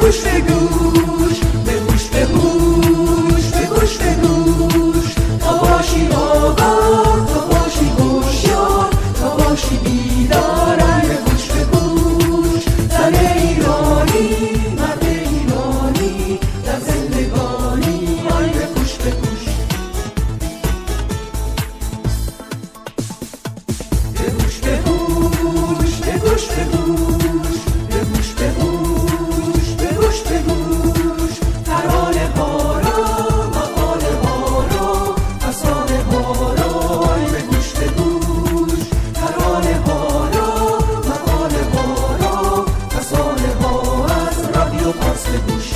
گوش به گوش، به گوش به گوش، به گوش به گوش، تا باشی آگاه، تا باشی هوشیار، تا باشی بیدار. به گوش به گوش، زن ایرانی، مرد ایرانی، در زندگانی. به گوش به گوش، به گوش به گوش، به گوش به گوش، به گوش به گوش، به گوش به گوش، ترانه ها را، مقاله ها را، افسانه ها را. به گوش به گوش، ترانه ها را، مقاله ها را، افسانه ها، از رادیو پارس به گوش.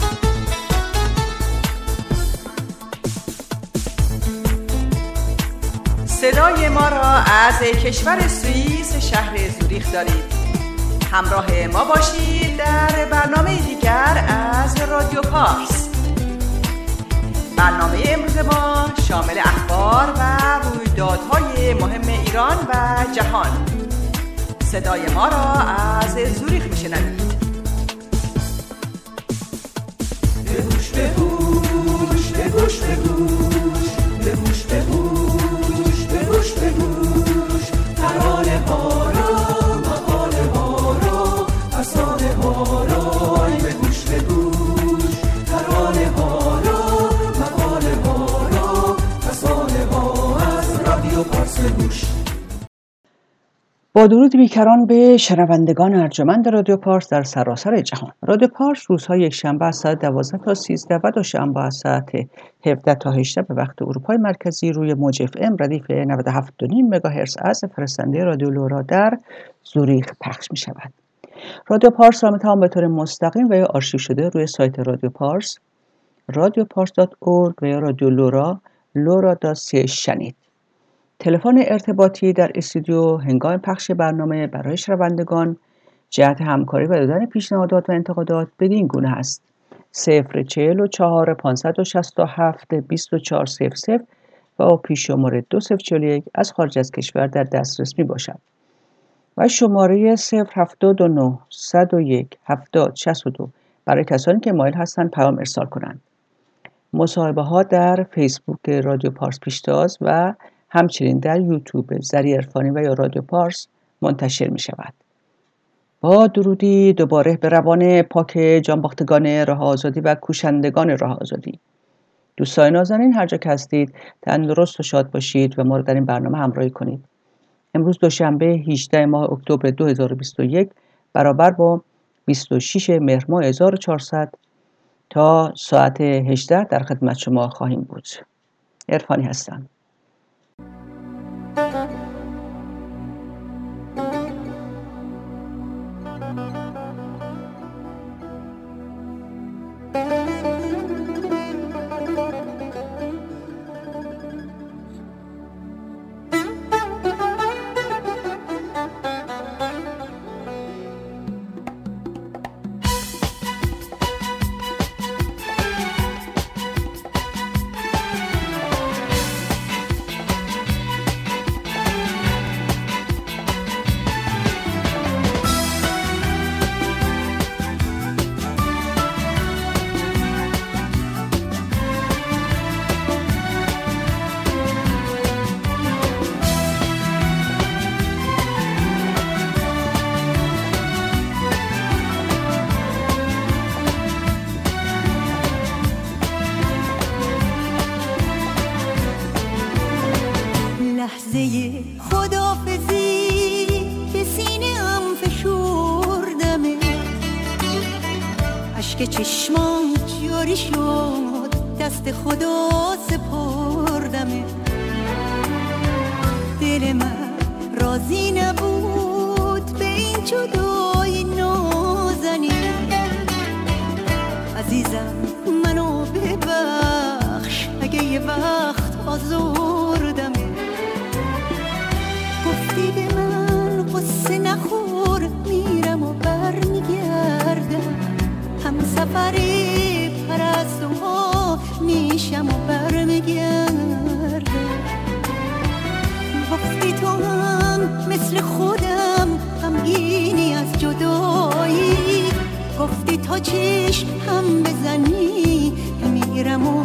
صدای ما را از کشور سوئیس شهر زوریخ دارید. همراه ما باشید در برنامه دیگر از رادیو پارس. برنامه امروز ما شامل اخبار و رویدادهای مهم ایران و جهان. صدای ما را از زوریخ میشنوید. به گوش به گوش، به گوش به گوش، به گوش به گوش، به گوش به گوش، ترانه ها را، مقاله ها را، افسانه ها را. به گوش به گوش، ترانه ها را، مقاله ها را، افسانه ها، از رادیو پارس به گوش. با درود بیکران به شنوندگان ارجمند رادیو پارس در سراسر جهان. رادیو پارس روزهای یکشنبه از ساعت 12 تا 13 و دوشنبه از ساعت 17 تا 18 به وقت اروپای مرکزی روی موج FM ردیف 97.5 مگاهرتز از فرستنده رادیو لورا در زوریخ پخش می شود. رادیو پارس را میتوان به طور مستقیم و یا آرشیو شده روی سایت رادیو پارس radiopars.org و یا رادیو لورا lora.ch شنید. تلفن ارتباطی در استودیو هنگام پخش برنامه برای شنوندگان جهت همکاری و دادن پیشنهادات و انتقادات بدین گونه است: 044 567 2400 و پیش شماره 2041 از خارج از کشور در دسترس می باشد و شماره 079 101 7062 برای کسانی که مایل هستند پیام ارسال کنند. مصاحبه ها در فیسبوک رادیو پارس پیشتاز و همچنین در یوتیوب زری عرفانی و یا رادیو پارس منتشر می شود. با درودی دوباره به روان پاک جانباختگان راه آزادی و کوشندگان راه آزادی. دوستان نازنین هر جا که هستید تندرست و شاد باشید و ما را در این برنامه همراهی کنید. امروز دوشنبه 18 ماه اکتبر 2021 برابر با 26 مهر ماه 1400 تا ساعت 18 در خدمت شما خواهیم بود. عرفانی هستم. لحظه خداحافظی به سینه‌ام فشردمه، اشک چشمام جاری شد، دست خدا سپردمه. دل من راضی نبود به این جدایی نازنین. عزیزم منو ببخش اگه یه وقت آزردمه. گفتی به من قصه نخور، میرم و برمیگردم، هم سفری پرستوها میشم و برمیگردم. گفتی تو هم مثل خودم غمگینی از جدایی، گفتی تا چه میرم و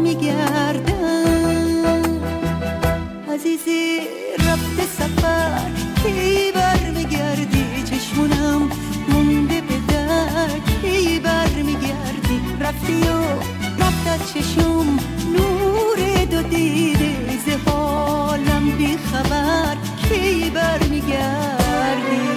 برمیگردم. عزیزی رفته سفر کی برمیگردی؟ چشمونم مونده به در کی برمیگردی؟ رفتی و رفت از چشم نور دو دیده، ز حالم بی خبر کی برمیگردی؟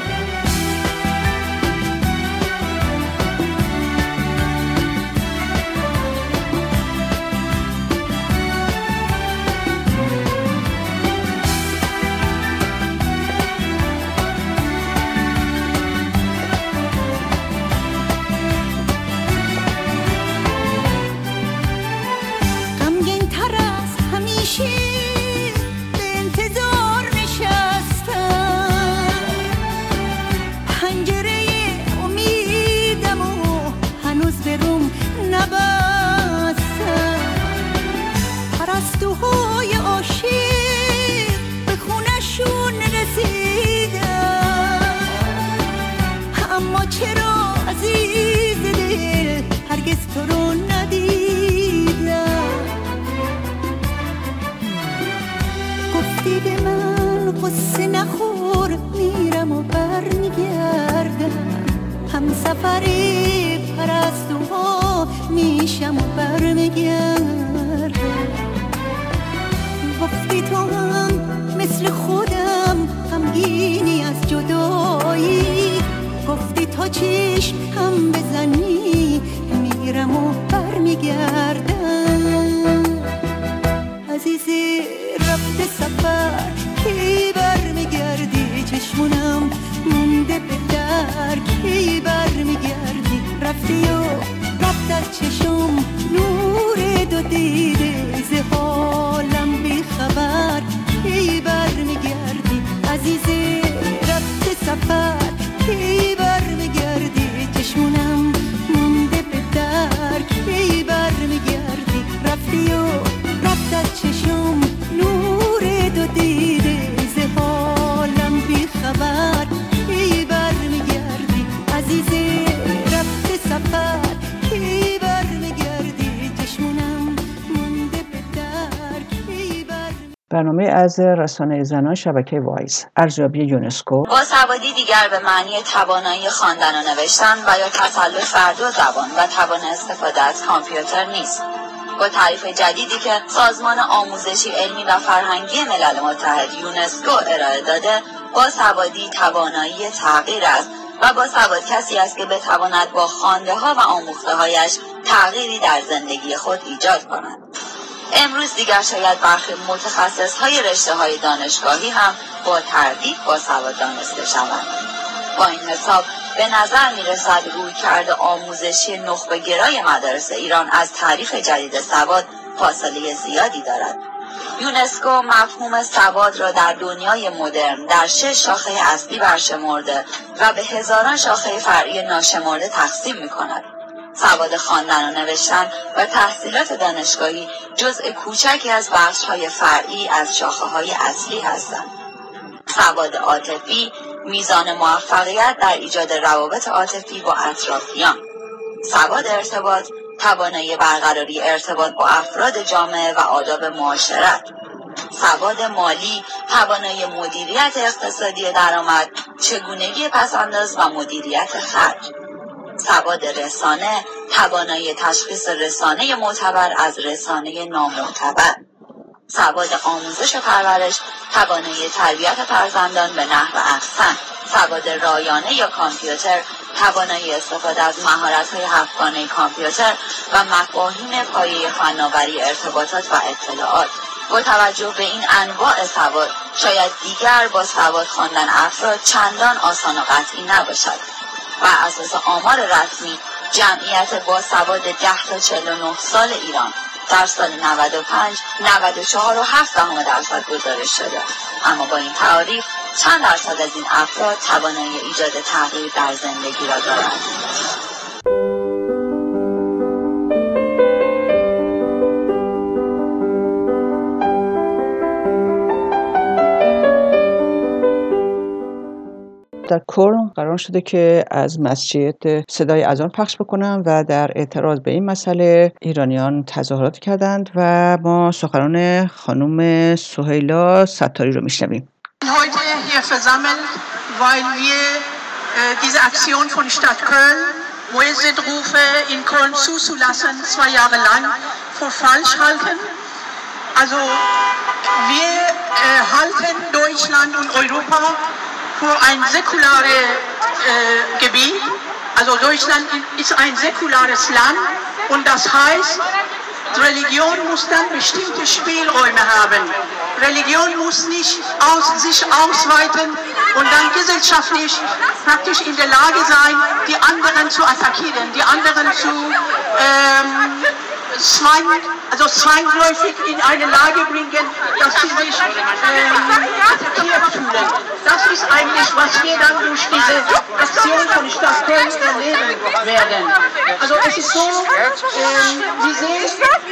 پرستوهای عاشق به خونشون رسیدن، اما چرا عزیز دل هرگز تو رو ندیدن؟ گفتی به من قصه نخور میرم و برمیگردم، هم سفری پرستوها میشم و برمیگردم. گفتی تو هم مثل خودم غمگینی از جدایی، گفتی تا چشم هم بزنی میرم و برمیگردم. عزیزی رفته سفر کی برمیگردی؟ چشمونم مونده به در کی برمیگردی؟ رفتی و رفت از چشم نور دو دیده، ز حالم بی خبر کی برمیگردی؟ عزیزی رفته سفر کی برمیگردی؟ چشمونم مونده به در کی برمیگردی؟ رفتی و رفت از چشم نور دو دیده، ز حالم بی خبر کی برمیگردی؟ عزیزی رفته سفر کی برمیگردی؟ چشمونم مونده به در کی برمیگردی؟ برنامه از رسانه زنان شبکه وایس. ارزیابی یونسکو. باسوادی دیگر به معنی توانایی خواندن و نوشتن و یا تسلط بر دو زبان و توان استفاده از کامپیوتر نیست. با تعریف جدیدی که سازمان آموزشی علمی و فرهنگی ملل متحد یونسکو ارائه داده، باسوادی توانایی تغییر است و باسواد کسی است که بتواند با خوانده‌ها و آموخته‌هایش تغییری در زندگی خود ایجاد کند. امروز دیگر شاید برخی متخصص‌های رشته‌های دانشگاهی هم با تردید باسواد دانسته شوند. با این حساب به نظر می‌رسد رویکرد آموزشی نخبه‌گرای مدارس ایران از تعریف جدید سواد فاصله زیادی دارد. یونسکو مفهوم سواد را در دنیای مدرن در 6 شاخه اصلی برشمرده و به هزاران شاخه فرعی ناشمرده تقسیم می‌کند. سواد خواندن و نوشتن و تحصیلات دانشگاهی جزء کوچکی از بخش‌های فرعی از شاخه‌های اصلی هستند. سواد عاطفی میزان موفقیت در ایجاد روابط عاطفی با اطرافیان. سواد ارتباط توانایی برقراری ارتباط با افراد جامعه و آداب معاشرت. سواد مالی توانایی مدیریت اقتصادی درآمد، چگونگی پس‌انداز و مدیریت خرج. سواد رسانه توانایی تشخیص رسانه معتبر از رسانه نامعتبر. سواد آموزش و پرورش توانایی تربیت فرزندان به نحو احسن. سواد رایانه یا کامپیوتر توانایی استفاده از مهارت‌های هفتگانه کامپیوتر و مفاهیم پایه فناوری ارتباطات و اطلاعات. با توجه به این انواع سواد شاید دیگر با سواد خواندن افراد چندان آسان و قطعی نباشد. بر اساس آمار رسمی جمعیت با سواد 10 تا 49 سال ایران در سال 95 94.7% گزارش شده، اما با این تعاریف چند درصد از این افراد توانایی ایجاد تغییر در زندگی را دارند؟ در کلن قرار شده که از مسجد صدای اذان پخش بکنن و در اعتراض به این مسئله ایرانیان تظاهرات کردند و ما سخنان خانم سهیلا ستاری رو میشنویم. Heute hier versammelt, weil wir diese Aktion von Stadt Köln, Muezzin-Rufe in Köln zuzulassen, 2 Jahre lang, für falsch halten. Also wir halten Deutschland und Europa für ein säkulares Gebiet. Also Deutschland ist ein säkulares Land und das heißt, Religion muss dann bestimmte Spielräume haben. Religion muss nicht sich ausweiten und dann gesellschaftlich praktisch in der Lage sein, die anderen zu attackieren, die anderen zu zwangsläufig in eine Lage bringen, dass sie sich attackiert fühlen. Das ist eigentlich, was wir dann durch diese Aktion von Stadt Köln erleben werden. Also es ist so, Sie sehen,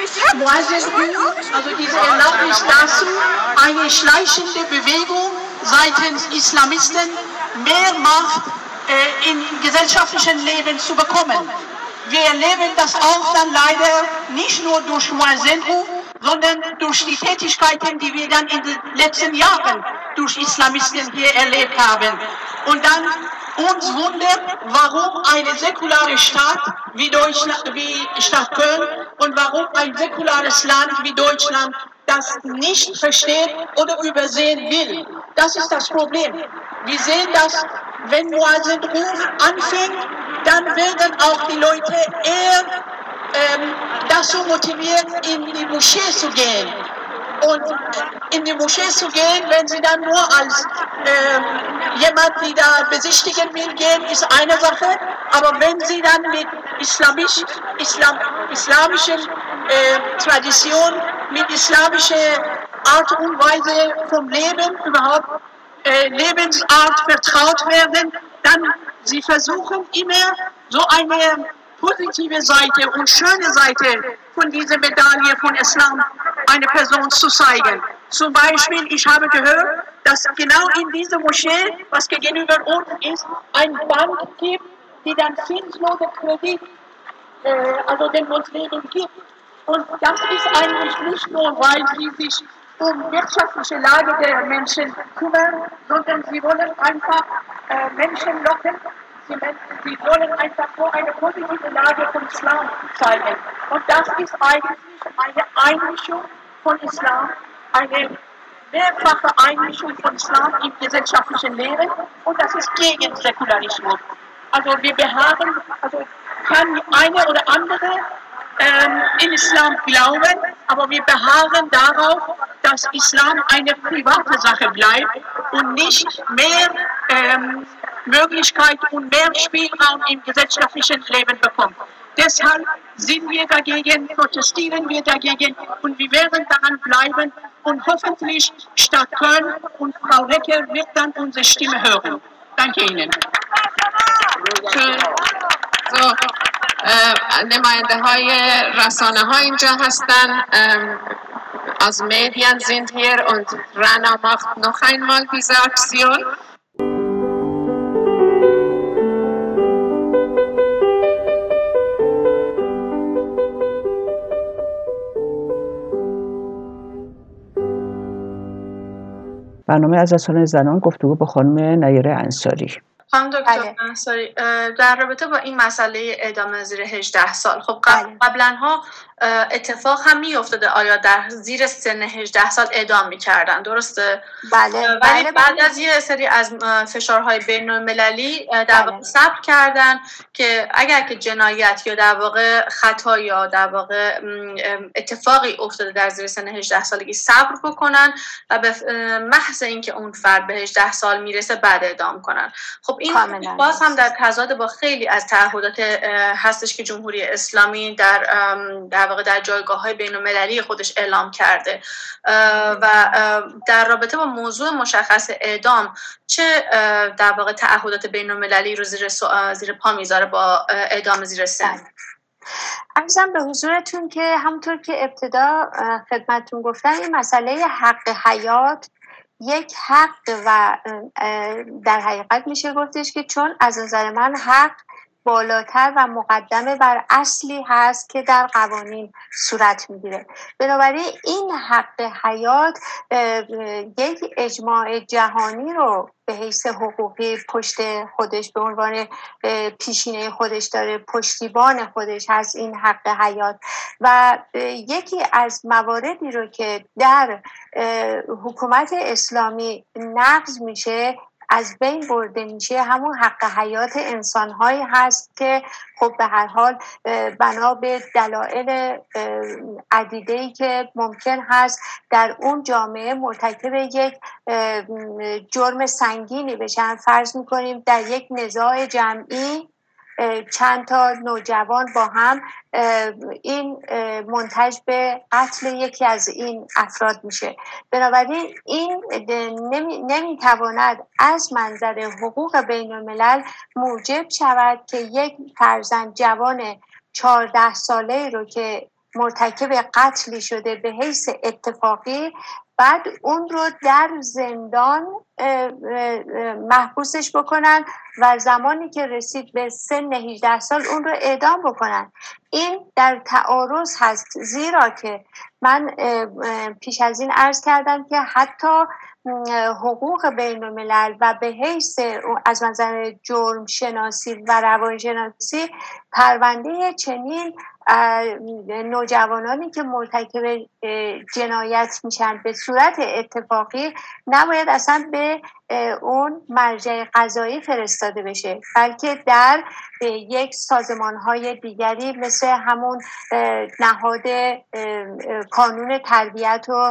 also diese Erlaubnis dazu, eine schleichende Bewegung seitens Islamisten mehr Macht im gesellschaftlichen Leben zu bekommen. Wir erleben das auch dann leider nicht nur durch Muezzin-Ruf, sondern durch die Tätigkeiten, die wir dann in den letzten Jahren durch Islamisten hier erlebt haben. Und dann uns wundert, warum eine säkulare Stadt wie Stadt Köln und warum ein säkulares Land wie Deutschland das nicht versteht oder übersehen will. Das ist das Problem. Wir sehen, dass wenn Muezzin-Ruf anfängt, dann werden auch die Leute eher dazu motiviert, in die Moschee zu gehen. Und in die Moschee zu gehen, wenn sie dann nur als jemand, die da besichtigen will, gehen, ist eine Sache. Aber wenn sie dann mit islamischen Tradition, mit islamischer Art und Weise vom Leben, überhaupt Lebensart vertraut werden, dann sie versuchen immer so eine positive Seite und schöne Seite von dieser Medaille von Islam eine Person zu zeigen. Zum Beispiel, ich habe gehört, dass genau in dieser Moschee, was gegenüber uns ist, ein Bank gibt, die dann zinslose Kredit also den Muslimen gibt. Und das ist eigentlich nicht nur, weil sie sich um wirtschaftliche Lage der Menschen kümmern, sondern sie wollen einfach Menschen locken. Sie wollen einfach nur eine positive Lage von Islam zeigen. Und das ist eigentlich eine Einmischung von Islam, eine mehrfache Einmischung von Islam im gesellschaftlichen Leben und das ist gegen Säkularismus. Also wir beharren, also kann eine oder andere in Islam glauben, aber wir beharren darauf, dass Islam eine private Sache bleibt und nicht mehr Möglichkeit und mehr Spielraum im gesellschaftlichen Leben bekommt. Deshalb sind wir dagegen, protestieren wir dagegen und wir werden daran bleiben und hoffentlich Stadt Köln und Frau Hecker wird dann unsere Stimme hören. Danke Ihnen. نماینده های رسانه ها اینجا هستن از Medien sind hier und Rana macht noch einmal diese Aktion. برنامه از رسانه زنان گفتگو با خانم نیره انصاری. خانم دکتر انصاری در رابطه با این مسئله اعدام زیر 18 سال خب قبلا ها اتفاق هم میافتاده آیا در زیر سن 18 سال اعدام میکردن درسته؟ ولی بعد از یه سری از فشارهای بین المللی در واقع صبر کردن که اگر که جنایت یا در واقع خطا یا در واقع اتفاقی افتاده در زیر سن 18 سالگی صبر بکنن و به محض اینکه اون فرد به 18 سال میرسه بعد اعدام کنن. خب این باز هم در تضاد با خیلی از تعهدات هستش که جمهوری اسلامی در واقع در جایگاه‌های بین‌المللی خودش اعلام کرده و در رابطه با موضوع مشخص اعدام چه در واقع تعهدات بین‌المللی رو زیر پا میذاره با اعدام زیر سن؟ عرضم به حضورتون که همونطور که ابتدا خدمتتون گفتم این مسئله حق حیات یک حق و در حقیقت میشه گفتش که چون از نظر من حق بالاتر و مقدمه بر اصلی هست که در قوانین صورت میگیره. بنابراین این حق حیات یک اجماع جهانی رو به حیث حقوقی پشت خودش به عنوان پیشینه خودش داره، پشتیبان خودش هست این حق حیات. و یکی از مواردی رو که در حکومت اسلامی نقض میشه، از بین برده میشه، همون حق حیات انسان‌هایی هست که خب به هر حال بنا به دلایل عدیده‌ای که ممکن هست در اون جامعه مرتکب یک جرم سنگینی بشن. فرض میکنیم در یک نزاع جمعی چند تا نوجوان با هم این منتج به قتل یکی از این افراد میشه. بنابراین این نمیتواند از منظر حقوق بین الملل موجب شود که یک فرزند جوان 14 ساله رو که مرتکب قتلی شده به حیث اتفاقی، بعد اون رو در زندان محبوسش بکنن و زمانی که رسید به سن 18 سال اون رو اعدام بکنن. این در تعارض هست، زیرا که من پیش از این عرض کردم که حتی حقوق بین الملل و به حیث از نظر جرم شناسی و روان شناسی پرونده چنین نوجوانانی که مرتکب جنایت میشن به صورت اتفاقی نباید اصلا به اون مرجع قضایی فرستاده بشه، بلکه در یک سازمان‌های دیگری مثل همون نهاد کانون تربیت و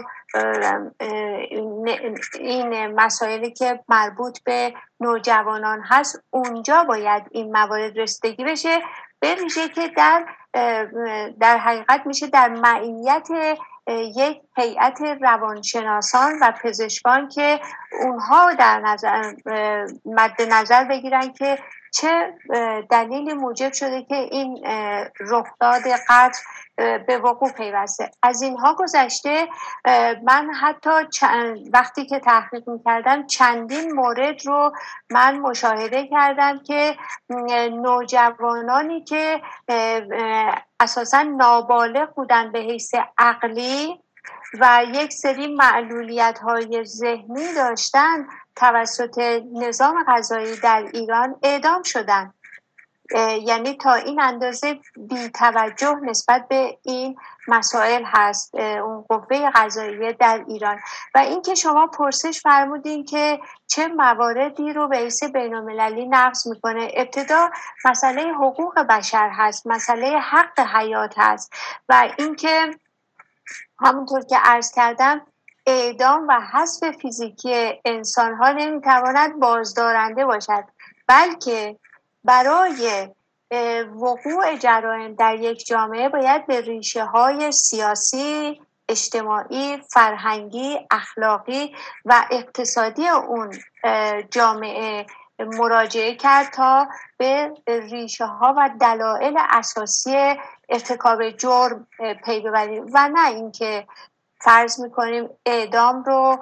این مسائلی که مربوط به نوجوانان هست، اونجا باید این موارد رسیدگی بشه، به ویژه که در حقیقت میشه در معیت یک هیئت روانشناسان و پزشکان که اونها در مد نظر بگیرن که چه دلیلی موجب شده که این رخداد قتل به وقوع پیوسته. از اینها گذشته من حتی وقتی که تحقیق میکردم چندین مورد رو من مشاهده کردم که نوجوانانی که اساساً نابالغ بودن به حیث عقلی و یک سری معلولیت‌های ذهنی داشتن توسط نظام قضایی در ایران اعدام شدن. یعنی تا این اندازه بی‌توجه نسبت به این مسائل هست اون قوه قضاییه در ایران. و اینکه شما پرسش فرمودین که چه مواردی رو به حیث بین‌المللی نقض میکنه، ابتدا مسئله حقوق بشر هست، مسئله حق حیات هست و اینکه همونطور که عرض کردم اعدام و حذف فیزیکی انسان‌ها نمیتواند بازدارنده باشد، بلکه برای وقوع جرایم در یک جامعه باید به ریشه‌های سیاسی، اجتماعی، فرهنگی، اخلاقی و اقتصادی اون جامعه مراجعه کرد تا به ریشه‌ها و دلایل اساسی ارتکاب جرم پی ببریم و نه اینکه فرض میکنیم اعدام رو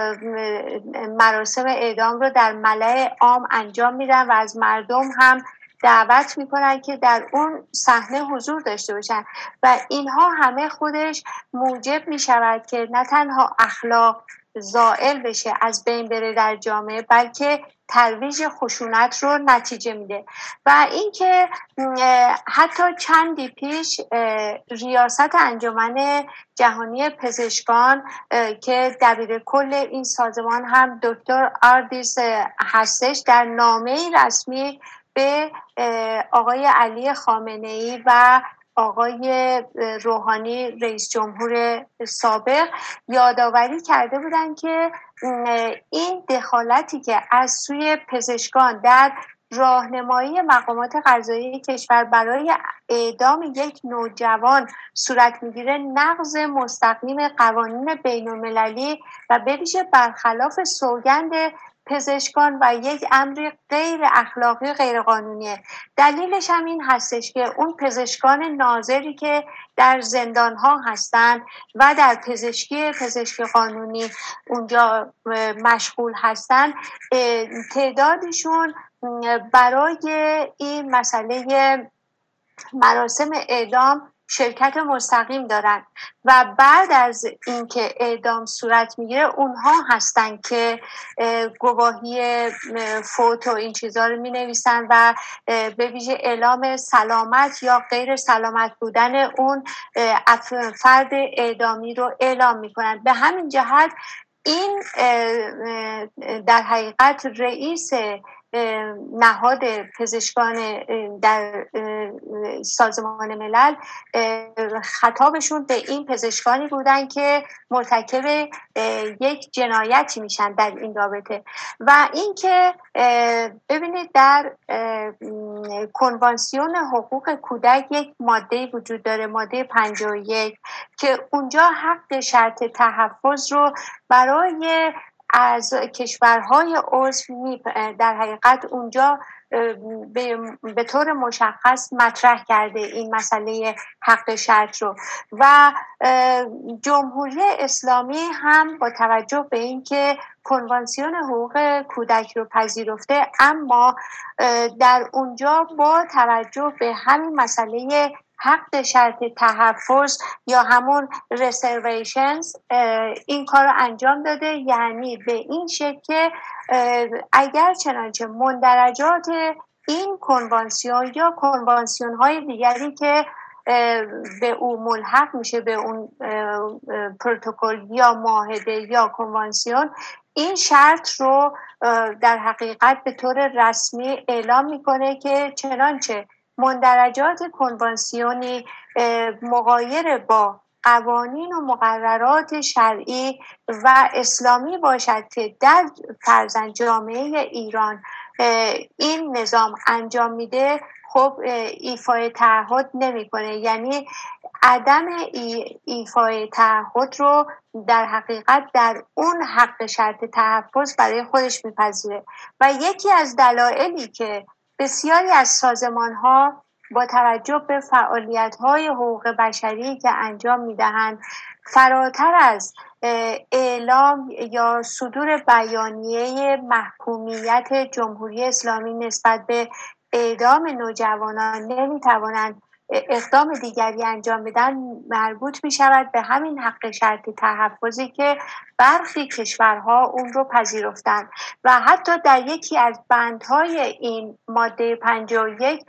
مراسم اعدام رو در ملأ عام انجام میدن و از مردم هم دعوت میکنن که در اون صحنه حضور داشته باشن و اینها همه خودش موجب میشود که نه تنها اخلاق زائل بشه، از بین بره در جامعه، بلکه ترویج خشونت رو نتیجه میده. و اینکه حتی چندی پیش ریاست انجمن جهانی پزشکان که دبیر کل این سازمان هم دکتر آردیس هستش، در نامه‌ای رسمی به آقای علی خامنه‌ای و آقای روحانی رئیس جمهور سابق یادآوری کرده بودند که این دخالتی که از سوی پزشکان در راهنمایی مقامات قضایی کشور برای اعدام یک نوجوان صورت میگیره نقض مستقیم قوانین بین‌المللی و به ویژه برخلاف سوگند پزشکان و یک امر غیر اخلاقی غیر قانونیه. دلیلش هم این هستش که اون پزشکان ناظری که در زندان ها هستن و در پزشکی قانونی اونجا مشغول هستن، تعدادشون برای این مسئله مراسم اعدام شرکت مستقیم دارن و بعد از اینکه اعدام صورت میگیره اونها هستن که گواهی فوت و این چیزا رو مینویسن و به ویژه اعلام سلامت یا غیر سلامت بودن اون فرد اعدامی رو اعلام میکنن. به همین جهت این در حقیقت رئیس نهاد پزشکان در سازمان ملل خطابشون به این پزشکانی بودن که مرتکب یک جنایتی میشن در این رابطه. و اینکه ببینید در کنوانسیون حقوق کودک یک ماده وجود داره، ماده 51، که اونجا حق شرط تحفظ رو برای از کشورهای عضو در حقیقت اونجا به طور مشخص مطرح کرده این مسئله حق شرط رو. و جمهوری اسلامی هم با توجه به اینکه کنوانسیون حقوق کودک رو پذیرفته، اما در اونجا با توجه به همین مسئله حق شرط تحفظ یا همون reservations این کار رو انجام داده. یعنی به این شکل که اگر چنانچه مندرجات این کنوانسیون یا کنوانسیون های دیگری که به او ملحق میشه، به اون پروتکل یا معاهده یا کنوانسیون، این شرط رو در حقیقت به طور رسمی اعلام میکنه که چنانچه مندرجات کنوانسیونی مغایر با قوانین و مقررات شرعی و اسلامی باشد که در فرضاً جامعه ایران این نظام انجام میده، خب ایفای تعهد نمیکنه. یعنی عدم ایفای تعهد رو در حقیقت در اون حق شرط تحفظ برای خودش میپذیره. و یکی از دلایلی که بسیاری از سازمان‌ها با توجه به فعالیت‌های حقوق بشری که انجام می‌دهند، فراتر از اعلام یا صدور بیانیه محکومیت جمهوری اسلامی نسبت به اعدام نوجوانان نمی‌توانند اقدام دیگری انجام بدن، مربوط می شود به همین حق شرط تحفظی که برخی کشورها اون رو پذیرفتند. و حتی در یکی از بندهای این ماده 51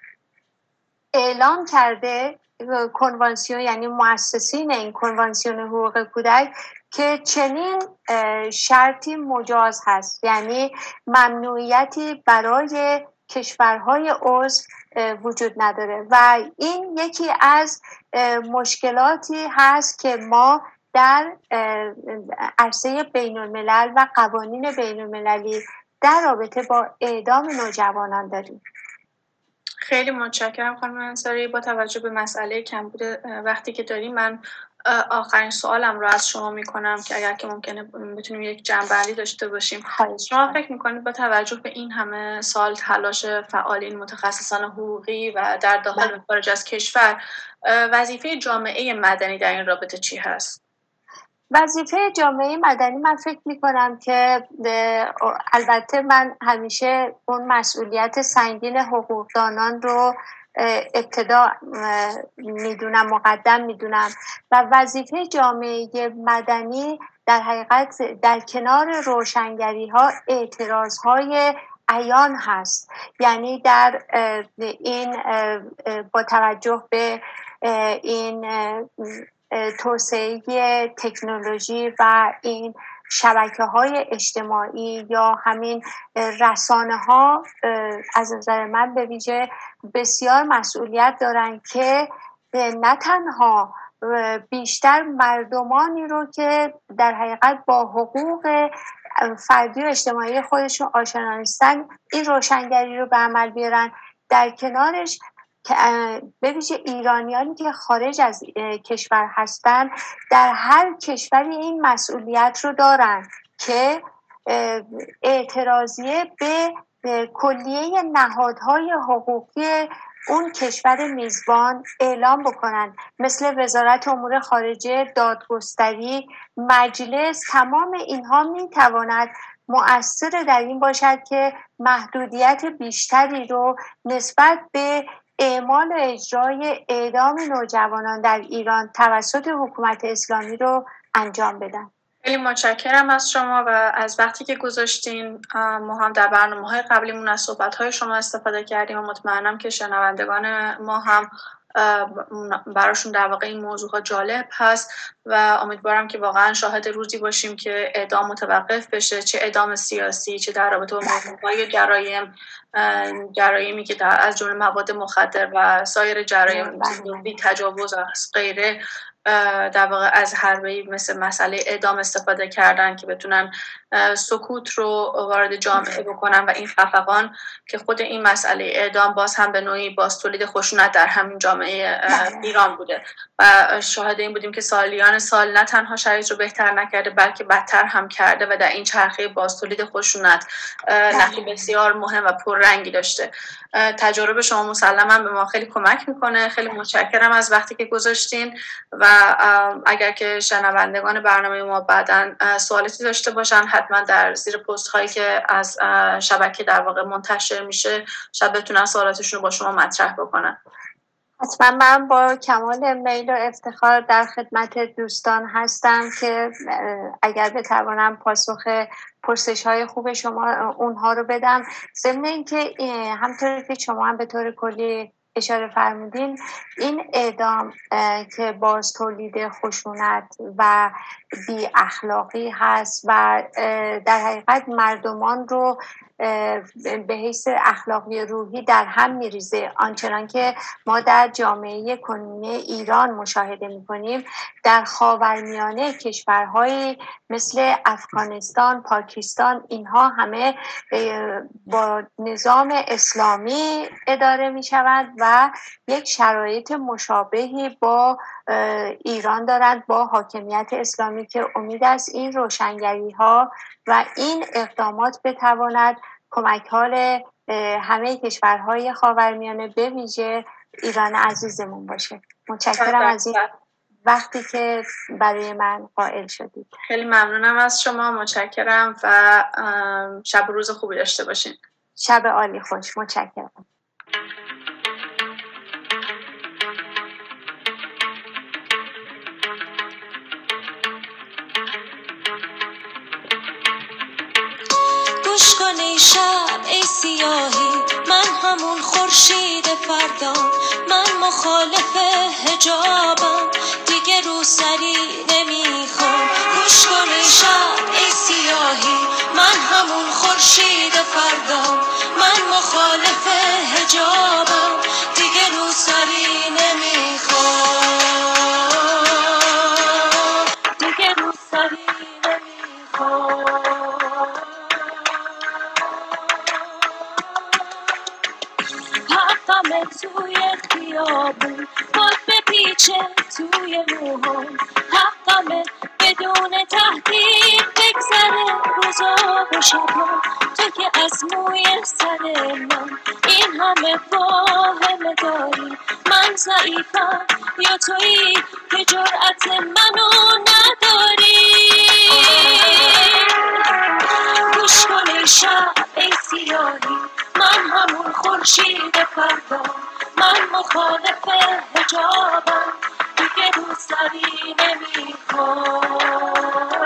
اعلام کرده کنوانسیون، یعنی مؤسسین این کنوانسیون حقوق کودک، که چنین شرطی مجاز هست، یعنی ممنوعیتی برای کشورهای عضو وجود نداره. و این یکی از مشکلاتی هست که ما در عرصه بین الملل و قوانین بین المللی در رابطه با اعدام نوجوانان داریم. خیلی متشکرم خانم انصاری. با توجه به مسئله کمبود وقتی که داریم، من آخرین سوالم رو از شما میکنم که اگر که ممکنه بتونیم یک جمع‌بندی داشته باشیم. شما فکر میکنید با توجه به این همه سال تلاش فعالین متخصصان حقوقی و در داخل و خارج از کشور، وظیفه جامعه مدنی در این رابطه چی هست؟ وظیفه جامعه مدنی، من فکر میکنم که البته من همیشه اون مسئولیت سنگین حقوقدانان رو ابتدا میدونم، مقدم میدونم. و وظیفه جامعه مدنی در حقیقت در کنار روشنگری ها اعتراض های عیان هست. یعنی در این با توجه به این توسعه تکنولوژی و این شبکه‌های اجتماعی یا همین رسانه‌ها، از نظر من به ویژه بسیار مسئولیت دارن که نه تنها بیشتر مردمانی رو که در حقیقت با حقوق فردی و اجتماعی خودشون آشنا نیستن این روشنگری رو به عمل بیارن، در کنارش به ویژه ایرانیانی که خارج از کشور هستن در هر کشوری این مسئولیت رو دارن که اعتراضیه به کلیه نهادهای حقوقی اون کشور میزبان اعلام بکنن، مثل وزارت امور خارجه، دادگستری، مجلس. تمام اینها میتواند مؤثر در این باشد که محدودیت بیشتری رو نسبت به اعمال و اجرای اعدام نوجوانان در ایران توسط حکومت اسلامی رو انجام بدن. خیلی متشکرم از شما و از وقتی که گذاشتین. ما هم در برنامه‌های قبلیمون از صحبت‌های شما استفاده کردیم و مطمئنم که شنوندگان ما هم براشون در واقع این موضوعها جالب هست و امیدوارم که واقعا شاهد روزی باشیم که اعدام متوقف بشه، چه اعدام سیاسی، چه در رابطه با موضوعهای جرایمی که از جمله مواد مخدر و سایر جرایم تجاوز و غیره در واقع از حربه‌ای مثل مسئله اعدام استفاده کردن که بتونن سکوت رو وارد جامعه بکنن و این خفقان که خود این مسئله اعدام باز هم به نوعی باز تولید خشونت در همین جامعه ایران بوده و شاهد این بودیم که سالیان سال نه تنها شرایط رو بهتر نکرده بلکه بدتر هم کرده و در این چرخه باز تولید خشونت نقشی بسیار مهم و پررنگی داشته. تجارب شما مسلماً به ما خیلی کمک میکنه. خیلی متشکرم از وقتی که گذاشتین و اگر که شنوندگان برنامه ما بعداً سوالاتی داشته باشن حتما در زیر پست هایی که از شبکه در واقع منتشر میشه شاید بتونن سوالاتشون رو با شما مطرح بکنن. حتما من با کمال میل و افتخار در خدمت دوستان هستم که اگر بتوانم پاسخ پرسش های خوب شما اونها رو بدم. ضمن اینکه همطوری که شما هم به طور کلی اشاره فرمودین، این اعدام که باز تولید خشونت و بی اخلاقی هست و در حقیقت مردمان رو به حیث اخلاقی روحی در هم میریزه، آنچنان که ما در جامعه کنونی ایران مشاهده میکنیم. در خاورمیانه کشورهای مثل افغانستان، پاکستان، اینها همه با نظام اسلامی اداره میشوند و یک شرایط مشابهی با ایران دارند با حاکمیت اسلامی که امید است این روشنگری ها و این اقدامات بتواند کمک حال همه کشورهای خاورمیانه به ویژه ایران عزیزمون باشه. متشکرم از این وقتی که برای من قائل شدید. خیلی ممنونم از شما. متشکرم و شب روز خوبی داشته باشین. شب عالی خوش. متشکرم. گوش کن ای شب ای سیاهی، من همون خورشید فردا، من مخالف حجابم، دیگه رو سری نمیخوام. گوش کن ای شب ای سیاهی، من همون خورشید فردا، من مخالف حجابم، دیگه رو سری نمیخوام، دیگه رو سری نمیخوام. حقمه توی خیابون باد بپیچه توی موهام، حقمه بدون تهدید بگذره روزا و شبام. تو که از موی سر من این همه واهمه داری، من ضعیفم یا تویی که جرأت منو نداری. گوش کن ای شب ای سیاهی، من همون خورشید فردا، من مخالف حجابم، دیگه رو سری نمیخوام.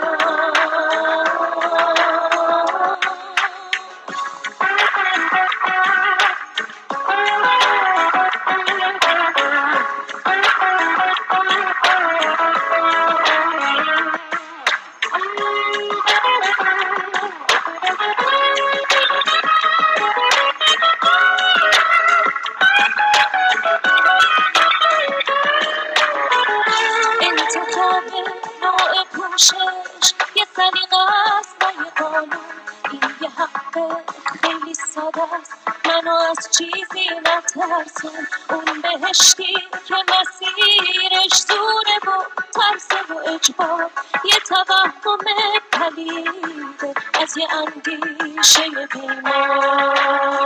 یه طریقه است و یه قانون، این یه حق خیلی ساده است، منو از چیزی نترسون. اون بهشتی که مسیرش دوره و ترسه و اجبار، یه توهم پلیده از یه اندیشه بیمار.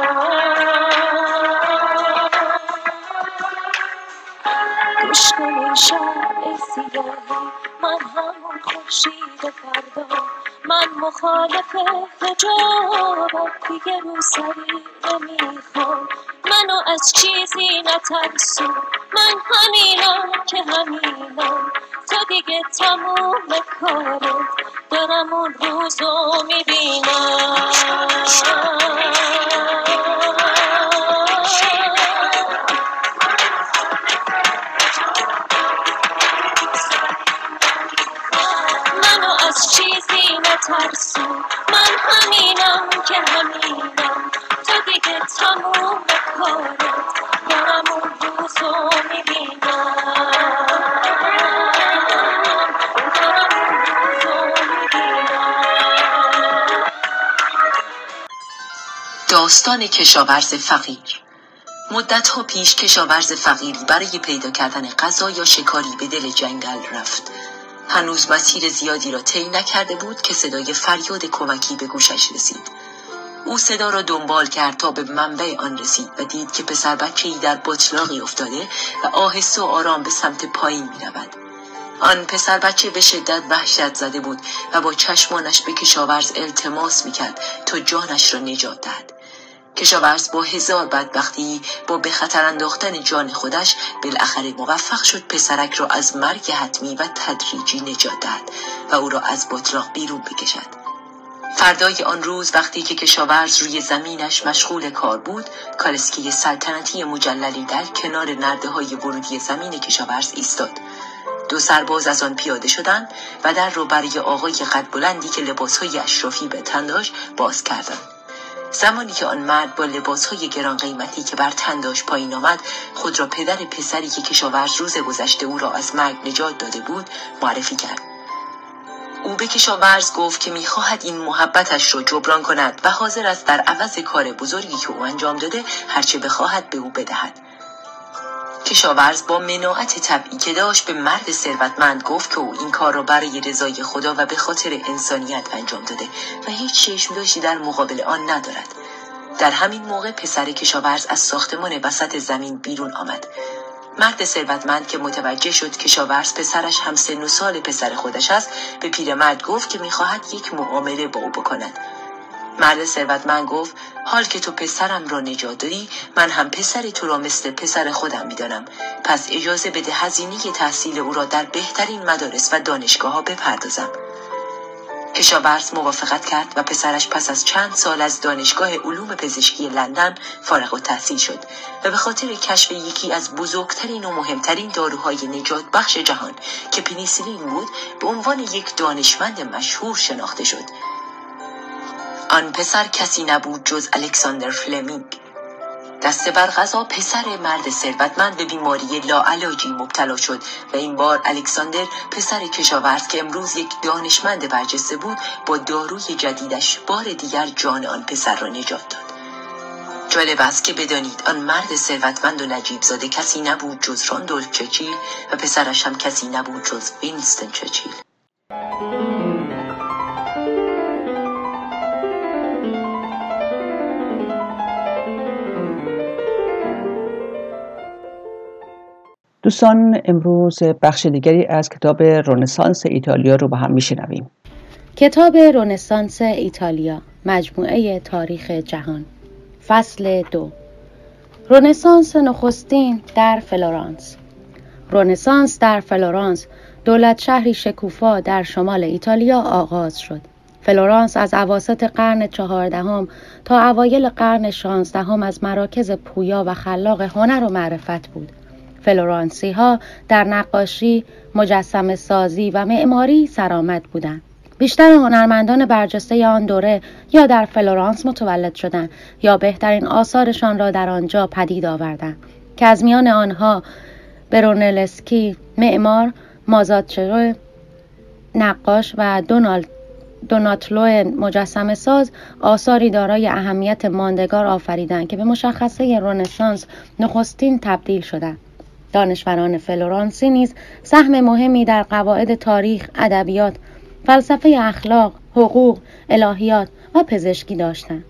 گوش کن ای شب سیاهی، من همون خورشید فردا، من مخالف حجابم، دیگه رو سری نمیخوام، منو از چیزی نترسون، من همینم که همینم، تو دیگه تموم کارت، دارم اون روزو میبینم. منو از چیزی نترسون، من همینم که همینم، تو دیگه تموم کارت، دارم اون روزو میبینم، دارم اون روزو میبینم. داستان کشاورز فقیر. مدت‌ها پیش کشاورز فقیری برای پیدا کردن غذا یا شکاری به دل جنگل رفت. هنوز مسیر زیادی را طی نکرده بود که صدای فریاد کمکی به گوشش رسید. او صدا را دنبال کرد تا به منبع آن رسید و دید که پسر بچه‌ای در بطلاقی افتاده و آهسته و آرام به سمت پایین می‌رود. آن پسر بچه به شدت وحشت زده بود و با چشمانش به کشاورز التماس می‌کرد تا جانش را نجات دهد. کشاورز با هزار بدبختی با به خطر انداختن جان خودش بالاخره موفق شد پسرک را از مرگ حتمی و تدریجی نجات دهد و او را از بطلاق بیرون بکشد. فردای آن روز وقتی که کشاورز روی زمینش مشغول کار بود، کالسکه سلطنتی مجللی در کنار نرده‌های ورودی زمین کشاورز ایستاد. دو سرباز از آن پیاده شدند و در را برای آقای قد بلندی که لباسهای اشرافی به تن داشت باز کردند. زمانی که آن مرد با لباسهای گران قیمتی که بر تن داشت پایین آمد، خود را پدر پسری که کشاورز روز گذشته او را از مرگ نجات داده بود معرفی کرد. او به کشاورز گفت که می‌خواهد این محبتش را جبران کند و حاضر است در عوض کار بزرگی که او انجام داده هرچه بخواهد به او بدهد. کشاورز با مناعت طبعی که داشت به مرد ثروتمند گفت که او این کار را برای رضای خدا و به خاطر انسانیت انجام داده و هیچ چشم‌داشتی در مقابل آن ندارد. در همین موقع پسر کشاورز از ساختمان وسط زمین بیرون آمد. مرد ثروتمند که متوجه شد کشاورز پسرش هم سن و سال پسر خودش است، به پیرمرد گفت که می‌خواهد یک معامله با او بکند. مرد ثروتمند گفت حال که تو پسرم را نجات دادی، من هم پسر تو را مثل پسر خودم می‌دانم، پس اجازه بده هزینه تحصیل او را در بهترین مدارس و دانشگاه‌ها بپردازم. کشاورز موافقت کرد و پسرش پس از چند سال از دانشگاه علوم پزشکی لندن فارغ التحصیل شد و به خاطر کشف یکی از بزرگترین و مهمترین داروهای نجات بخش جهان که پنیسیلین بود به عنوان یک دانشمند مشهور شناخته شد. آن پسر کسی نبود جز الکساندر فلمینگ. دسته بر قضا پسر مرد ثروتمند به بیماری لاعلاجی مبتلا شد و این بار الکساندر پسر کشاورز که امروز یک دانشمند برجسته بود با داروی جدیدش بار دیگر جان آن پسر را نجات داد. جالب است که بدانید آن مرد ثروتمند و نجیب زاده کسی نبود جز راندولف چرچیل و پسرش هم کسی نبود جز وینستون چرچیل. دوستان امروز بخش دیگری از کتاب رنسانس ایتالیا رو با هم میشنویم. کتاب رنسانس ایتالیا، مجموعه تاریخ جهان، فصل 2. رنسانس نخستین در فلورانس. رنسانس در فلورانس، دولت شهری شکوفا در شمال ایتالیا آغاز شد. فلورانس از اواسط قرن 14 تا اوایل قرن 16 از مراکز پویا و خلاق هنر و معرفت بود. فلورانسی ها در نقاشی، مجسمه سازی و معماری سرآمد بودند. بیشتر هنرمندان برجسته آن دوره یا در فلورانس متولد شدند یا بهترین آثارشان را در آنجا پدید آوردند که از میان آنها برونلسکی معمار، مازاچرو نقاش و دوناتلو مجسمه ساز آثاری دارای اهمیت ماندگار آفریدند که به مشخصه رنسانس نخستین تبدیل شدند. دانشوران فلورانسی نیز سهم مهمی در قواعد تاریخ، ادبیات، فلسفه اخلاق، حقوق، الهیات و پزشکی داشتند.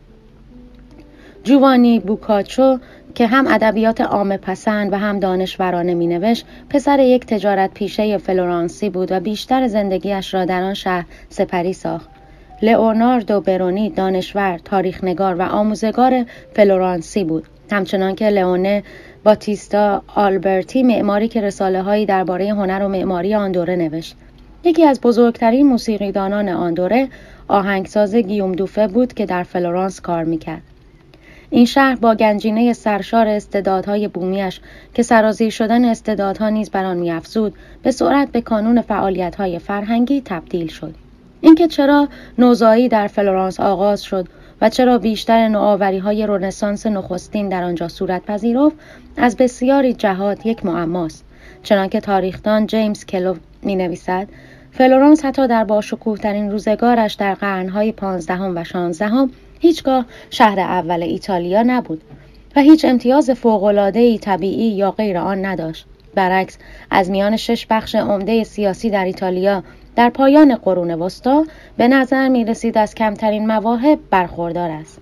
جوانی بوکاچو که هم ادبیات عامه پسند و هم دانشورانه مینوشت، پسر یک تجارت پیشه فلورانسی بود و بیشتر زندگیش را در آن شهر سپری ساخت. لئوناردو برونی دانشور، تاریخنگار و آموزگار فلورانسی بود، همچنان که لئونه باتیستا آلبرتی معماری که رساله‌هایی درباره هنر و معماری آن دوره نوشت. یکی از بزرگترین موسیقیدانان آن دوره آهنگساز گیوم دوفه بود که در فلورانس کار میکرد. این شهر با گنجینه سرشار استعدادهای بومیش که سرازیر شدن استعدادها نیز بر آن می‌افزود، به سرعت به کانون فعالیت‌های فرهنگی تبدیل شد. اینکه چرا نوزایی در فلورانس آغاز شد و چرا بیشتر نوآوری‌های رنسانس نخستین در آنجا صورت پذیرفت، از بسیاری جهات یک معماست. چنانکه تاریخدان جیمز کلو می‌نویسد، فلورانس حتی در باشکوه‌ترین روزگارش در قرن‌های 15 و 16 هیچگاه شهر اول ایتالیا نبود و هیچ امتیاز فوق‌العاده‌ای طبیعی یا غیر آن نداشت. برعکس، از میان 6 بخش عمده سیاسی در ایتالیا در پایان قرون وسطی به نظر می رسید از کمترین مواهب برخوردار است.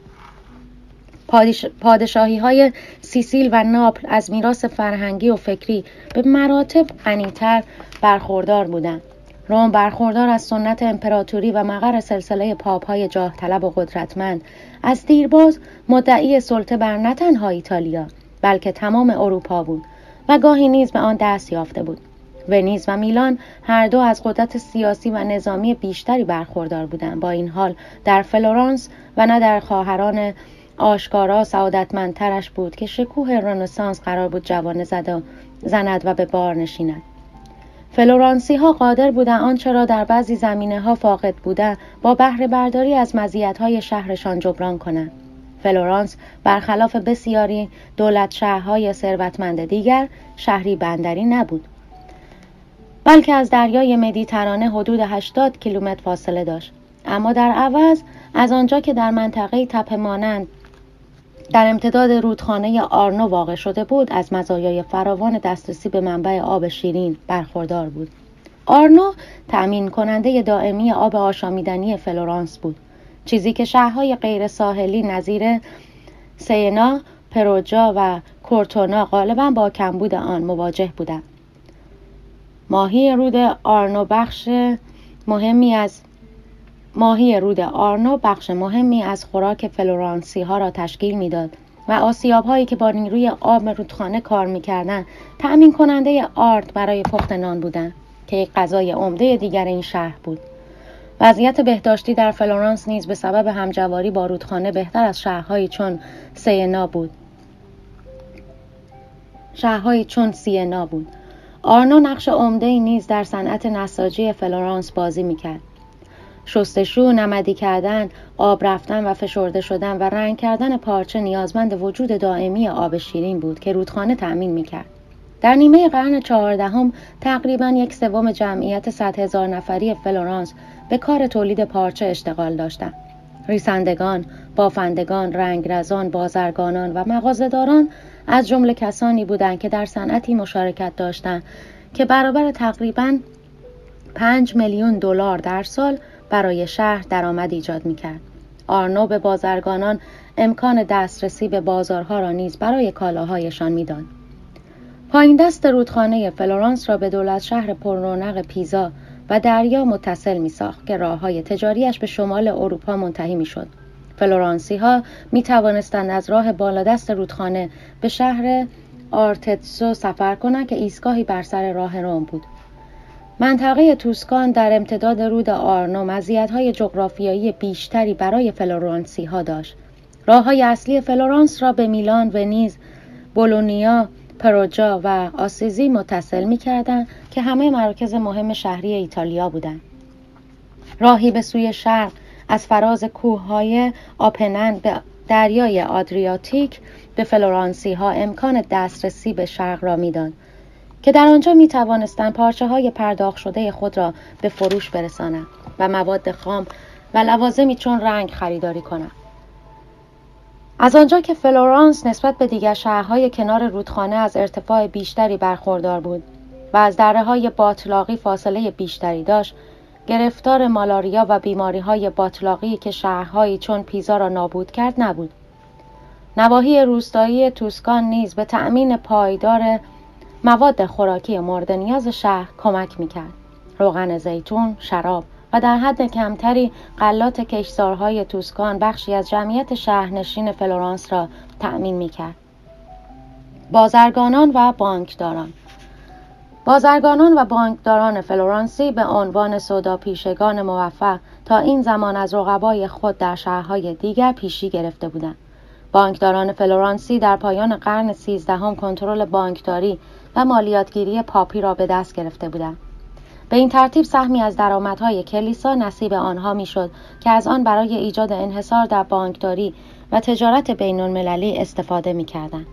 پادشاهی‌های سیسیل و ناپل از میراث فرهنگی و فکری به مراتب غنی‌تر برخوردار بودند. روم برخوردار از سنت امپراتوری و مقر سلسله پاپ‌های جاه طلب و قدرتمند، از دیرباز مدعی سلطه بر نه تنها ایتالیا بلکه تمام اروپا بود و گاهی نیز به آن دست یافته بود. ونیز و میلان هر دو از قدرت سیاسی و نظامی بیشتری برخوردار بودند. با این حال در فلورانس و نه در خواهران آشکارا سعادتمندترش بود که شکوه رنسانس قرار بود جوانه زند و به بار نشیند. فلورانسی ها قادر بودند آنچه را در بعضی زمینه ها فاقد بوده با بهره برداری از مزیت‌های شهرشان جبران کنند. فلورانس برخلاف بسیاری دولت شهرهای ثروتمند دیگر شهری بندری نبود، بلکه از دریای مدیترانه حدود 80 کیلومتر فاصله داشت. اما در عوض از آنجا که در منطقه تپه مانند در امتداد رودخانه آرنو واقع شده بود، از مزایای فراوان دسترسی به منبع آب شیرین برخوردار بود. آرنو تأمین کننده دائمی آب آشامیدنی فلورانس بود، چیزی که شهرهای غیر ساحلی نظیر سینا، پروجا و کورتونا غالباً با کمبود آن مواجه بودند. ماهی رود آرنو بخش مهمی از خوراک فلورانسی ها را تشکیل میداد و آسیاب هایی که با نیروی آب رودخانه کار میکردند تأمین کننده آرد برای پخت نان بودند که یک غذای عمده دیگر این شهر بود. وضعیت بهداشتی در فلورانس نیز به سبب همجواری با رودخانه بهتر از شهرهایی چون سینا بود. آرنو نقش عمده‌ای نیز در صنعت نساجی فلورانس بازی میکرد. شستشو، نمدی کردن، آب رفتن و فشرده شدن و رنگ کردن پارچه نیازمند وجود دائمی آب شیرین بود که رودخانه تأمین میکرد. در نیمه قرن 14 تقریباً 1/3 جمعیت 100,000 نفری فلورانس به کار تولید پارچه اشتغال داشتند. ریسندگان، بافندگان، رنگرزان، بازرگانان و مغازه‌داران از جمله کسانی بودند که در صنعتی مشارکت داشتند که برابر تقریباً 5 میلیون دلار در سال برای شهر درآمد ایجاد می‌کرد. آرنو به بازرگانان امکان دسترسی به بازارها را نیز برای کالاهایشان می‌داد. پایین دست رودخانه فلورانس را به دولت شهر پررونق پیزا و دریا متصل می‌ساخت که راه‌های تجاریش به شمال اروپا منتهی می‌شد. فلورانسی‌ها می‌توانستند از راه بالادست رودخانه به شهر آرتزو سفر کنند که ایستگاهی بر سر راه روم بود. منطقه توسکان در امتداد رود آرنو مزیت‌های جغرافیایی بیشتری برای فلورانسی‌ها داشت. راه‌های اصلی فلورانس را به میلان، ونیز، بولونیا، پروجا و آسیزی متصل می‌کردند که همه مراکز مهم شهری ایتالیا بودند. راهی به سوی شرق از فراز کوه‌های آپنن به دریای آدریاتیک به فلورانسی‌ها امکان دسترسی به شرق را می‌داد که در آنجا می‌توانستند پارچه‌های پرداخت شده خود را به فروش برسانند و مواد خام و لوازمی چون رنگ خریداری کنند. از آنجا که فلورانس نسبت به دیگر شهرهای کنار رودخانه از ارتفاع بیشتری برخوردار بود و از دره‌های باتلاقی فاصله بیشتری داشت، گرفتار مالاریا و بیماری‌های باتلاقی که شهرهایی چون پیزا را نابود کرد نبود. نواحی روستایی توسکان نیز به تأمین پایدار مواد خوراکی مورد نیاز شهر کمک می‌کرد. روغن زیتون، شراب و در حد کمتری غلات کشتزارهای توسکان بخشی از جمعیت شهرنشین فلورانس را تأمین می‌کرد. بازرگانان و بانکداران فلورانسی به عنوان سوداپیشگان موفق تا این زمان از رقبای خود در شهرهای دیگر پیشی گرفته بودند. بانکداران فلورانسی در پایان قرن 13 کنترل بانکداری و مالیاتگیری پاپی را به دست گرفته بودند. به این ترتیب سهمی از درآمدهای کلیسا نصیب آنها میشد که از آن برای ایجاد انحصار در بانکداری و تجارت بین‌المللی استفاده می‌کردند.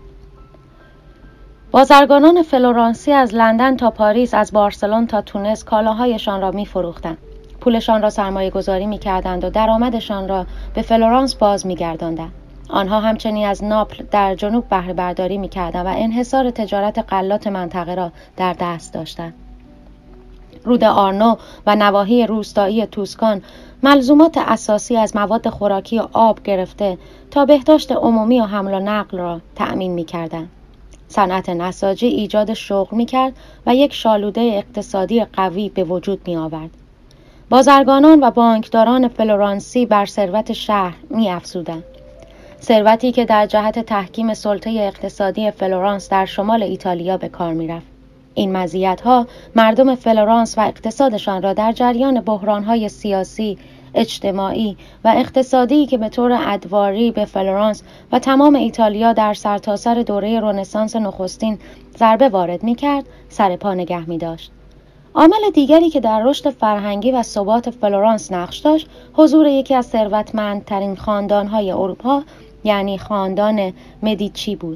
بازرگانان فلورانسی از لندن تا پاریس، از بارسلون تا تونس کالاهایشان را می‌فروختند. پولشان را سرمایه‌گذاری می‌کردند و درآمدشان را به فلورانس باز می‌گرداندند. آنها همچنین از ناپل در جنوب بهره برداری می‌کردند و انحصار تجارت غلات منطقه را در دست داشتند. رود آرنو و نواحی روستایی توسکان ملزومات اساسی از مواد خوراکی و آب گرفته تا بهداشت عمومی و حمل و نقل را تأمین می‌کردند. صنعت نساجی ایجاد شغل می‌کرد و یک شالوده اقتصادی قوی به وجود می‌آورد. بازرگانان و بانکداران فلورانسی بر ثروت شهر می‌افزودند. ثروتی که در جهت تحکیم سلطه اقتصادی فلورانس در شمال ایتالیا به کار می‌رفت. این مزیت‌ها مردم فلورانس و اقتصادشان را در جریان بحران‌های سیاسی، اجتماعی و اقتصادی که به طور ادواری به فلورانس و تمام ایتالیا در سرتاسر دوره رنسانس نخستین ضربه وارد می‌کرد، سر پا نگه می‌داشت. عامل دیگری که در رشد فرهنگی و ثبات فلورانس نقش داشت، حضور یکی از ثروتمندترین خاندان‌های اروپا، یعنی خاندان مدیچی بود.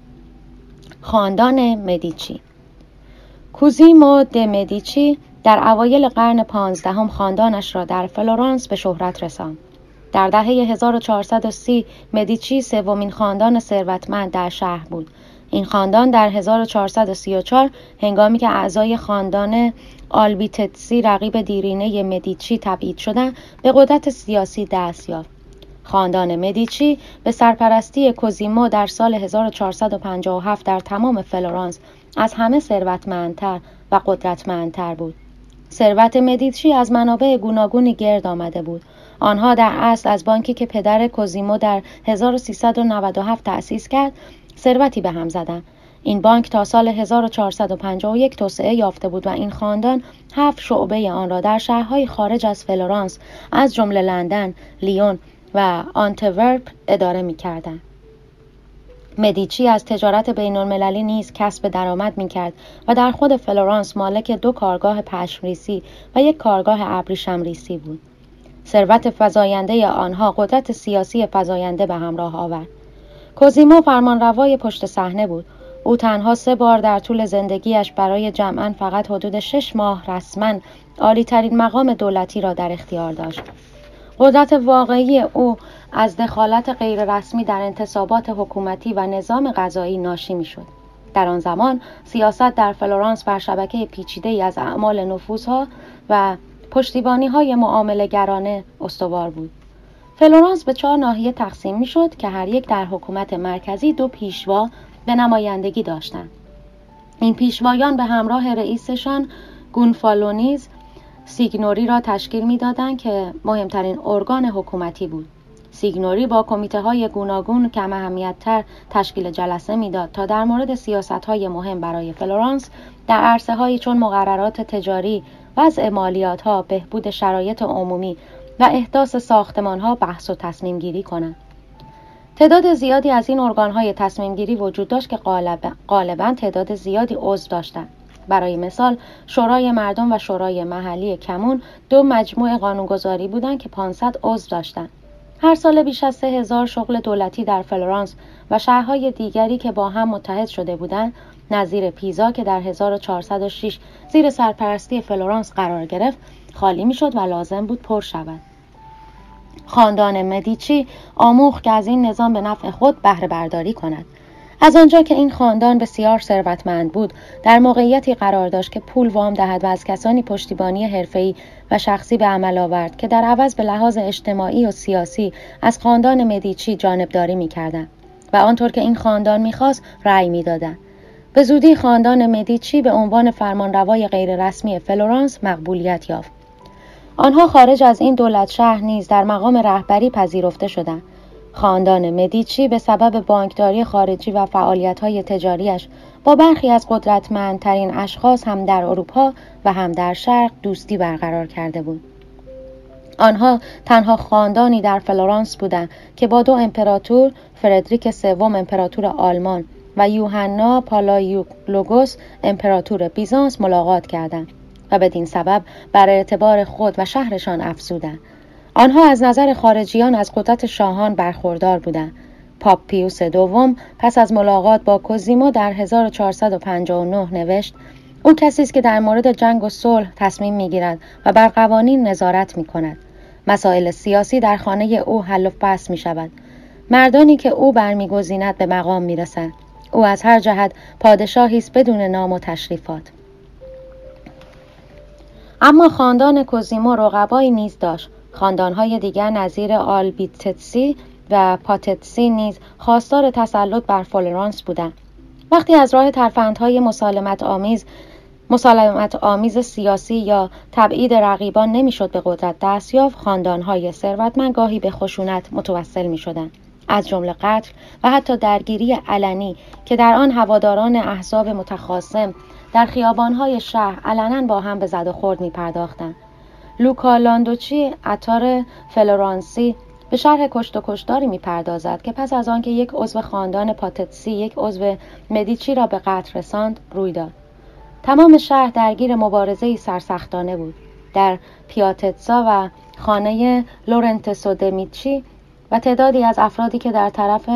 خاندان مدیچی. کوزیمو د مدیچی در اوایل قرن 15 خاندانش را در فلورانس به شهرت رساند. در دهه 1430 مدیچی سومین خاندان ثروتمند در شهر بود. این خاندان در 1434 هنگامی که اعضای خاندان آلبیتتسی رقیب دیرینه مدیچی تبعید شدند، به قدرت سیاسی دست یافت. خاندان مدیچی به سرپرستی کوزیمو در سال 1457 در تمام فلورانس از همه ثروتمندتر و قدرتمندتر بود. ثروت مدیچی از منابع گوناگونی گرد آمده بود. آنها در اصل از بانکی که پدر کوزیمو در 1397 تأسیس کرد، ثروتی به هم زدند. این بانک تا سال 1451 توسعه یافته بود و این خاندان 7 شعبه آن را در شهرهای خارج از فلورانس از جمله لندن، لیون و آنتورپ اداره می‌کردند. مدیچی از تجارت بین‌المللی نیز کسب درآمد می‌کرد و در خود فلورانس مالک 2 کارگاه پشمریسی و 1 کارگاه ابریشمریسی بود. ثروت فزاینده آنها قدرت سیاسی فزاینده به همراه آورد. کوزیمو فرمانروای پشت صحنه بود. او تنها 3 بار در طول زندگیش برای جمعاً فقط حدود 6 ماه رسماً عالی‌ترین مقام دولتی را در اختیار داشت. قدرت واقعی او از دخالت غیررسمی در انتصابات حکومتی و نظام قضایی ناشی می‌شد. در آن زمان سیاست در فلورانس بر شبکه پیچیده‌ای از اعمال نفوذها و پشتیبانی‌های معامله‌گرانه استوار بود. فلورانس به 4 ناحیه تقسیم می‌شد که هر یک در حکومت مرکزی 2 پیشوا به نمایندگی داشتند. این پیشوایان به همراه رئیسشان گونفالونیز سیگنوری را تشکیل می‌دادند که مهمترین ارگان حکومتی بود. سیگنوری با کمیته‌های گوناگون کم اهمیت‌تر تشکیل جلسه می‌داد تا در مورد سیاست‌های مهم برای فلورانس در عرصه‌هایی چون مقررات تجاری، وضع مالیات‌ها، بهبود شرایط عمومی و احداث ساختمان‌ها بحث و تصمیم گیری کنند. تعداد زیادی از این ارگان‌های تصمیم گیری وجود داشت که غالباً تعداد زیادی عضو داشتند. برای مثال شورای مردم و شورای محلی کمون 2 مجموعه قانونگذاری بودند که 500 عضو داشتند. هر سال بیش از 3000 شغل دولتی در فلورانس و شهرهای دیگری که با هم متحد شده بودند، نظیر پیزا که در 1406 زیر سرپرستی فلورانس قرار گرفت، خالی میشد و لازم بود پر شود. خاندان مدیچی آموخت که از این نظام به نفع خود بهره برداری کند. از آنجا که این خاندان بسیار ثروتمند بود، در موقعیتی قرار داشت که پول وام دهد و از کسانی پشتیبانی حرفه‌ای و شخصی به عمل آورد که در عوض به لحاظ اجتماعی و سیاسی از خاندان مدیچی جانبداری می‌کردند و آنطور که این خاندان می‌خواست رأی می‌دادند. به زودی خاندان مدیچی به عنوان فرمانروای غیررسمی فلورانس مقبولیت یافت. آنها خارج از این دولت شهر نیز در مقام رهبری پذیرفته شدند. خاندان مدیچی به سبب بانکداری خارجی و فعالیت‌های تجاریش با برخی از قدرتمندترین اشخاص هم در اروپا و هم در شرق دوستی برقرار کرده بود. آنها تنها خاندانی در فلورانس بودند که با دو امپراتور، فردریک سوم امپراتور آلمان و یوحنا پالایولوگوس امپراتور بیزانس ملاقات کردند و بدین سبب بر اعتبار خود و شهرشان افزودند. آنها از نظر خارجیان از قدرت شاهان برخوردار بودند. پاپ پیوس دوم پس از ملاقات با کوزیمو در 1459 نوشت: او کسی است که در مورد جنگ و صلح تصمیم می‌گیرد و بر قوانین نظارت می‌کند. مسائل سیاسی در خانه او حل و فصل می‌شود. مردانی که او برمی‌گزیند به مقام می‌رسند. او از هر جهت پادشاهی است بدون نام و تشریفات. اما خاندان کوزیمو رقبایی نیز داشت. خاندان‌های دیگر نظیر آلبیتسی و پاتتسی نیز خواستار تسلط بر فلورانس بودند. وقتی از راه ترفندهای مسالمت آمیز سیاسی یا تبعید رقیبان نمیشد به قدرت دست یافت، خاندان‌های ثروتمند گاهی به خشونت متوسل می‌شدند، از جمله قتل و حتی درگیری علنی که در آن هواداران احزاب متخاصم در خیابان‌های شهر علنا با هم به زد و خورد می‌پرداختند. لوکا لاندوچی عطار فلورانسی به شرح کشت و کشتاری می‌پردازد که پس از آنکه یک عضو خاندان پاتتسی یک عضو مدیچی را به قتل رساند روی داد. تمام شهر درگیر مبارزه‌ای سرسختانه بود. در پیاتزا و خانه لورنتسو دمیچی و تعدادی از افرادی که در طرف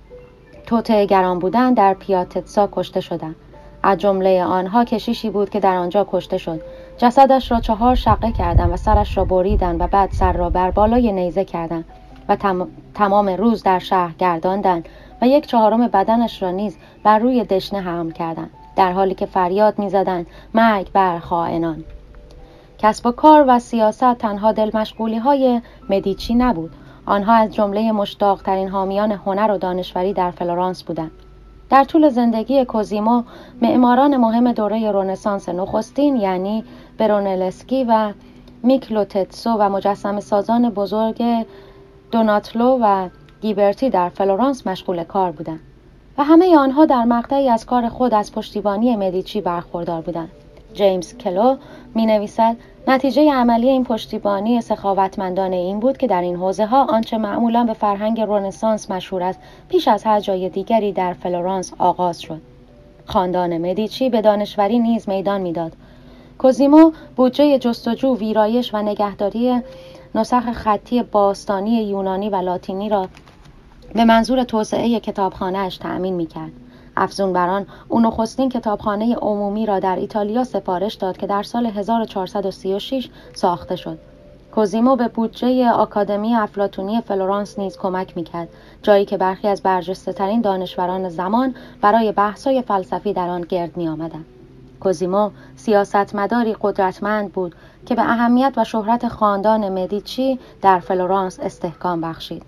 توطئه‌گران بودند در پیاتزا کشته شدند. از جمله آنها کشیشی بود که در آنجا کشته شد. جسدش را 4 شقه کردند و سرش را بریدند و بعد سر را بر بالای نیزه کردند و تمام روز در شهر گرداندند و 1/4 بدنش را نیز بر روی دشنه حمل کردند، در حالی که فریاد می‌زدند مرگ بر خائنان. کسب و کار و سیاست تنها دلمشغولی‌های مدیچی نبود. آنها از جمله مشتاق‌ترین حامیان هنر و دانشوری در فلورانس بودند. در طول زندگی کوزیمو، معماران مهم دوره رنسانس نخستین یعنی برونلسکی و میکلوتتسو و مجسمه سازان بزرگ دوناتلو و گیبرتی در فلورانس مشغول کار بودند و همه آنها در مقطعی از کار خود از پشتیبانی مدیچی برخوردار بودند. جیمز کلو می نویسد نتیجه عملی این پشتیبانی سخاوتمندانه این بود که در این حوزه ها آنچه معمولا به فرهنگ رنسانس مشهور است پیش از هر جای دیگری در فلورانس آغاز شد. خاندان مدیچی به دانشوری نیز میدان میداد. کوزیمو بودجه جستجو، ویرایش و نگهداری نسخ خطی باستانی یونانی و لاتینی را به منظور توسعه کتابخانه‌اش تأمین می‌کرد. افزون بر آن، او نخستین کتابخانه عمومی را در ایتالیا سفارش داد که در سال 1436 ساخته شد. کوزیمو به بودجه آکادمی افلاطونی فلورانس نیز کمک می‌کرد، جایی که برخی از برجسته‌ترین دانشوران زمان برای بحث‌های فلسفی در آن گرد می‌آمدند. کوزیمو سیاستمداری قدرتمند بود که به اهمیت و شهرت خاندان مدیچی در فلورانس استحکام بخشید.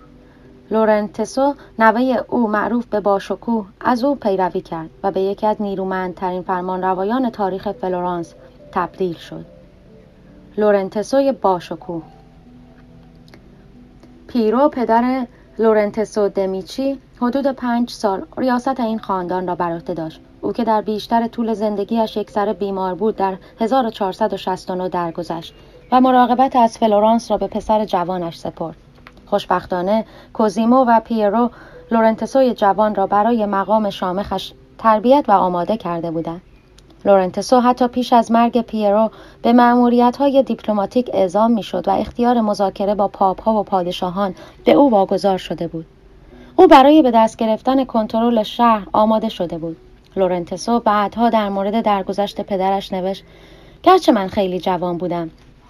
لورنتسو نوه او معروف به باشکوه از او پیروی کرد و به یکی از نیرومندترین فرمانروایان تاریخ فلورانس تبدیل شد. لورنتسوی باشکوه. پیرو پدر لورنتسو دمیچی حدود 5 سال ریاست این خاندان را بر عهده داشت. او که در بیشتر طول زندگیش یکسره بیمار بود در 1469 درگذشت و مراقبت از فلورانس را به پسر جوانش سپرد. خوشبختانه کوزیمو و پیرو لورنتسوی جوان را برای مقام شامخش تربیت و آماده کرده بودند. لورنتسو حتی پیش از مرگ پیرو به مأموریت‌های دیپلماتیک اعزام می‌شد و اختیار مذاکره با پاپ‌ها و پادشاهان به او واگذار شده بود. او برای به دست گرفتن کنترل شهر آماده شده بود. لورنتسو بعدها در مورد درگذشت پدرش نوشت: گرچه من خیلی جوان بودم،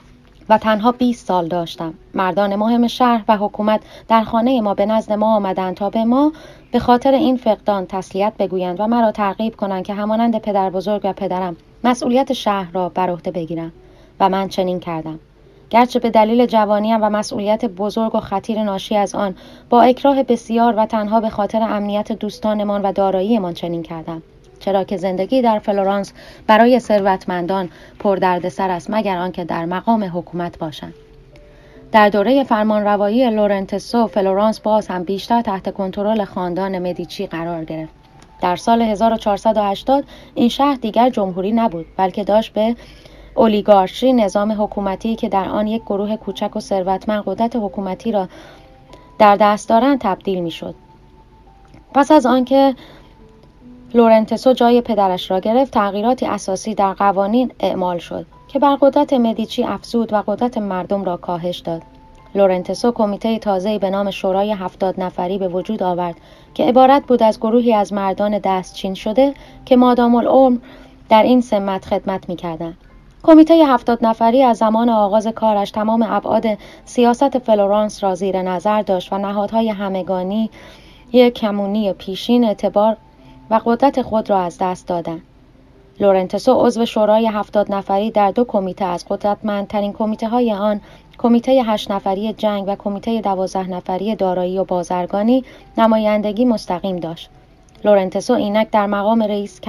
و تنها 20 سال داشتم. مردان مهم شهر و حکومت در خانه ما به نزد ما آمدند تا به ما به خاطر این فقدان تسلیت بگویند و مرا ترغیب کنند که همانند پدر بزرگ و پدرم مسئولیت شهر را بر عهده بگیرم و من چنین کردم. گرچه به دلیل جوانیم و مسئولیت بزرگ و خطیر ناشی از آن با اکراه بسیار و تنها به خاطر امنیت دوستانمان و داراییمان چنین کردم، چرا که زندگی در فلورانس برای ثروتمندان پردردسر است مگر آنکه در مقام حکومت باشند. در دوره فرمانروایی لورنتسو فلورانس باز هم بیشتر تحت کنترل خاندان مدیچی قرار گرفت. در سال 1480 این شهر دیگر جمهوری نبود، بلکه داشت به اولیگارشی، نظام حکومتی که در آن یک گروه کوچک و ثروتمند قدرت حکومتی را در دست دارند تبدیل می‌شد. پس از آنکه لورنتسو جای پدرش را گرفت، تغییراتی اساسی در قوانین اعمال شد که بر قدرت مدیچی افزود و قدرت مردم را کاهش داد. لورنتسو کمیته تازه‌ای به نام شورای 70 نفری به وجود آورد که عبارت بود از گروهی از مردان دستچین شده که مادام العمر در این سمت خدمت می‌کردند. کمیته 70 نفری از زمان آغاز کارش تمام ابعاد سیاست فلورانس را زیر نظر داشت و نهادهای همگانی کمونی پیشین اعتبار و قدرت خود را از دست دادند. لورنتسو عضو شورای 70 نفری در 2 کمیته از قدرتمندترین کمیته‌های آن، کمیته 8 نفری جنگ و کمیته 12 نفری دارایی و بازرگانی، نمایندگی مستقیم داشت. لورنتسو اینک در مقام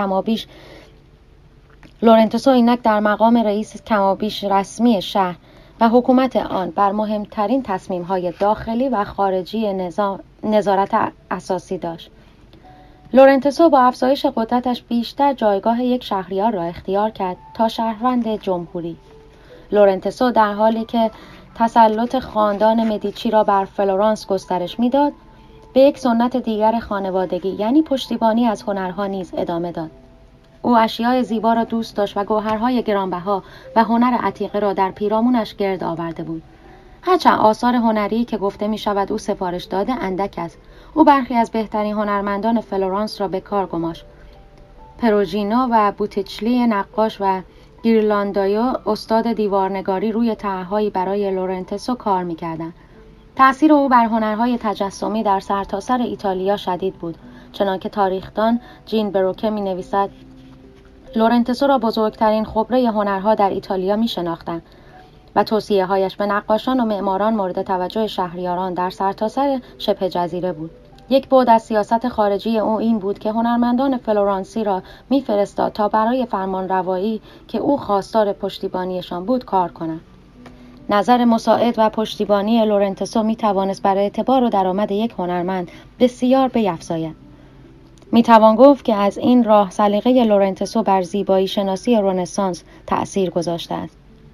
رئیس کمابیش رسمی شهر و حکومت آن بر مهمترین تصمیم‌های داخلی و خارجی نظارت اساسی داشت. لورنتسو با افزایش قدرتش بیشتر جایگاه یک شهریار را اختیار کرد تا شهروند جمهوری. لورنتسو در حالی که تسلط خاندان مدیچی را بر فلورانس گسترش میداد، به یک سنت دیگر خانوادگی یعنی پشتیبانی از هنرها نیز ادامه داد. او اشیاء زیبا را دوست داشت و گوهرهای گرانبها و هنر عتیقه را در پیرامونش گرد آورده بود. هرچند آثار هنری که گفته می شود او سفارش داده اندک است، او برخی از بهترین هنرمندان فلورانس را به کار گماشت. پروژینو و بوتیچلی نقاش و گیرلاندایو استاد دیوارنگاری روی طرح‌هایی برای لورنتسو کار می‌کردند. تأثیر او بر هنرهای تجسمی در سرتاسر ایتالیا شدید بود، چنانکه تاریخدان جین بروکه می‌نویسد لورنتسو را بزرگترین خبره هنرها در ایتالیا می‌شناختند و توصیه‌هایش به نقاشان و معماران مورد توجه شهریاران در سرتاسر شبه جزیره بود. یک بعد از سیاست خارجی او این بود که هنرمندان فلورانسی را می‌فرستاد تا برای فرمانروایی که او خواستار پشتیبانیشان بود کار کنند. نظر مساعد و پشتیبانی لورنتسو می‌توانست برای اعتبار و درآمد یک هنرمند بسیار بیفزاید. می‌توان گفت که از این راه سلیقه لورنتسو بر زیبایی شناسی رنسانس تأثیر گذاشته است.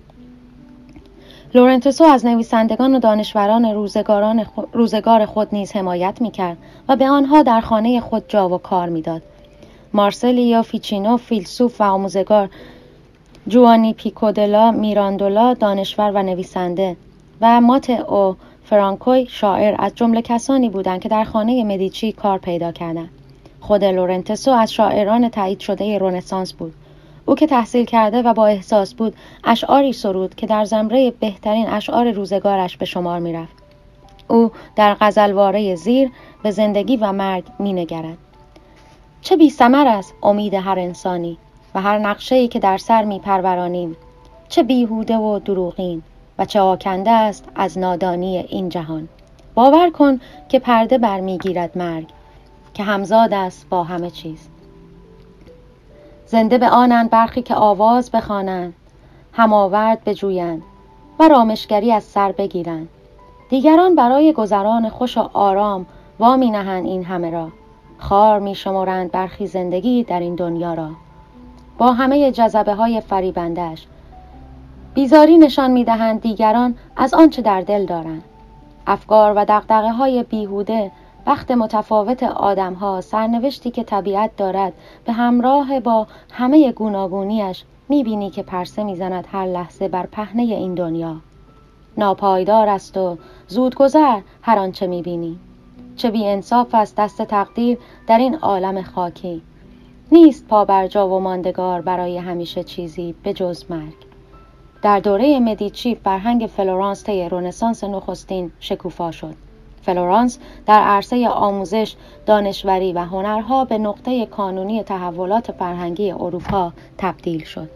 لورنتسو از نویسندگان و دانشوران روزگار خود نیز حمایت می‌کرد و به آنها در خانه خود جا و کار می‌داد. مارسلیو فیچینو فیلسوف و آموزگار، جوانی پیکودلا میراندولا دانشور و نویسنده و ماتئو فرانکوی شاعر از جمله کسانی بودند که در خانه مدیچی کار پیدا کردند. خود لورنتسو از شاعران تایید شده رنسانس بود. او که تحصیل کرده و با احساس بود اشعاری سرود که در زمره بهترین اشعار روزگارش به شمار می رفت. او در غزلواره زیر به زندگی و مرگ می نگرد. چه بی ثمر است امید هر انسانی و هر نقشه‌ای که در سر می پرورانیم، چه بیهوده و دروغین و چه آکنده است از نادانی این جهان. باور کن که پرده برمی گیرد مرگ که همزاد است با همه چیز. زنده به آنند برخی که آواز بخوانند، هماورد بجویند و رامشگری از سر بگیرند. دیگران برای گذران خوش و آرام وامی نهند این همه را. خار می شمارند برخی زندگی در این دنیا را. با همه جذبه های فریبندش بیزاری نشان می دهند دیگران از آنچه در دل دارند. افکار و دغدغه های بیهوده، بخت متفاوت آدم ها، سرنوشتی که طبیعت دارد به همراه با همه گوناگونیش می بینی که پرسه می زند هر لحظه بر پهنه این دنیا. ناپایدار است و زودگذر هر آنچه می بینی. چه بی انصاف است دست تقدیر در این عالم خاکی. نیست پا بر جا و ماندگار برای همیشه چیزی به جز مرگ. در دوره مدیچی فرهنگ فلورانس طی رنسانس نخستین شکوفا شد. فلورانس در عرصه آموزش، دانشوری و هنرها به نقطه کانونی تحولات فرهنگی اروپا تبدیل شد.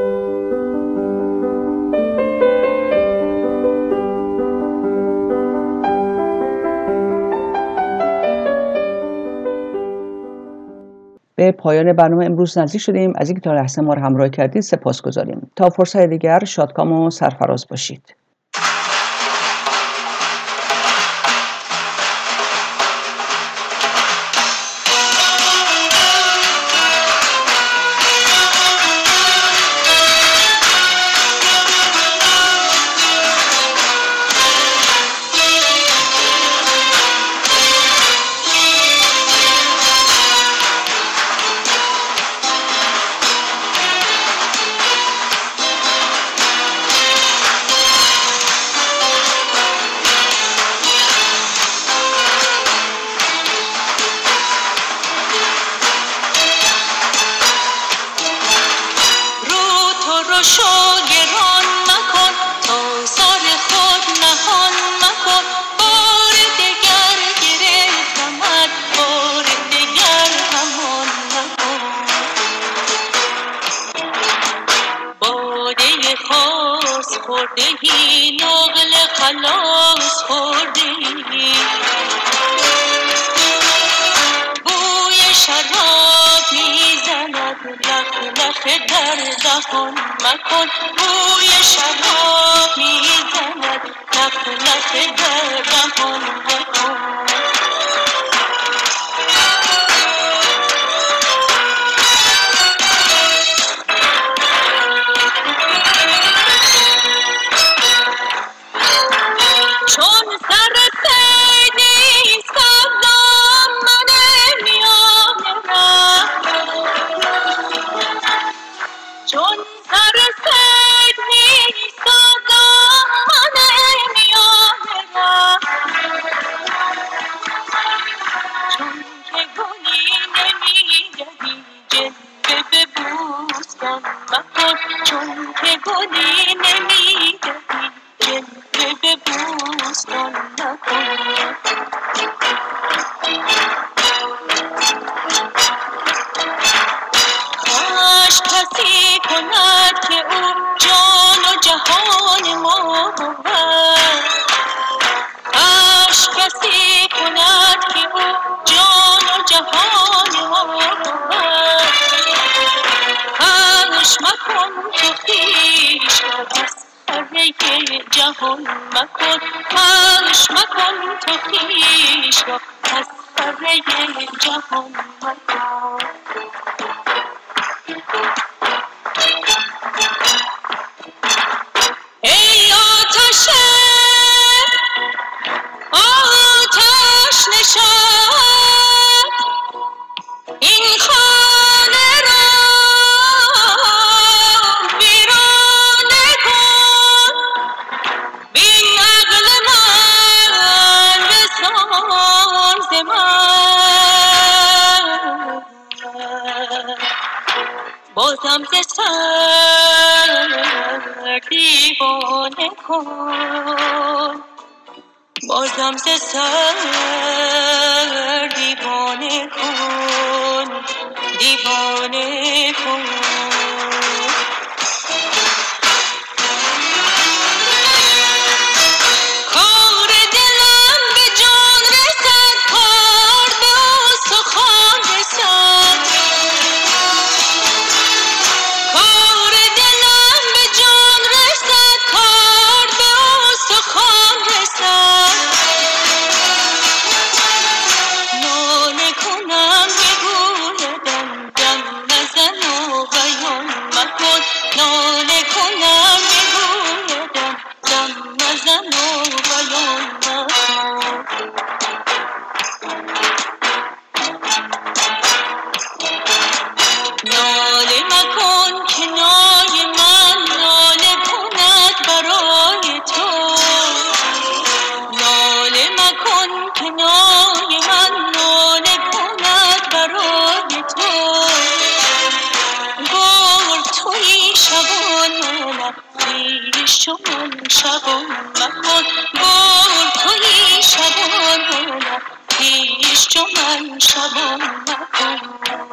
به پایان برنامه امروز نزدیک شدیم. از اینکه تا لحظه ما رو همراهی کردید سپاسگزاریم. تا فرصت دیگر شادکام و سرفراز باشید. بازم ز سر دیوانه کن، بازم ز سر دیوانه کن، دیوانه کن. ناله کنم بگویدم دم نزن و پیش چو من شبان مکن گل تویی شبان پیش چو من شبان مکن